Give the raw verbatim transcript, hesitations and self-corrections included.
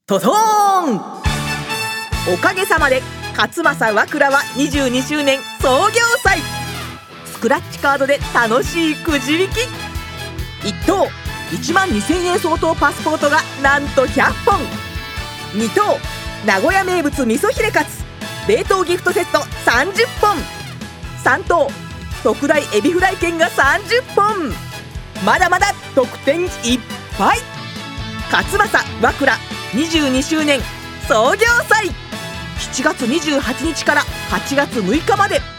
トトーン。おかげさまで勝正和倉はにじゅうにしゅうねん創業祭。スクラッチカードで楽しいくじ引き。いっとういちまんにせんえん相当パスポートがなんとひゃっぽん。にとう名古屋名物味噌ヒレカツ冷凍ギフトセットさんじゅっぽん。さんとう特大エビフライ券がさんじゅっぽん。まだまだ特典いっぱい。勝正和倉にじゅうにしゅうねん創業祭、しちがつにじゅうはちにちからはちがつむいかまで。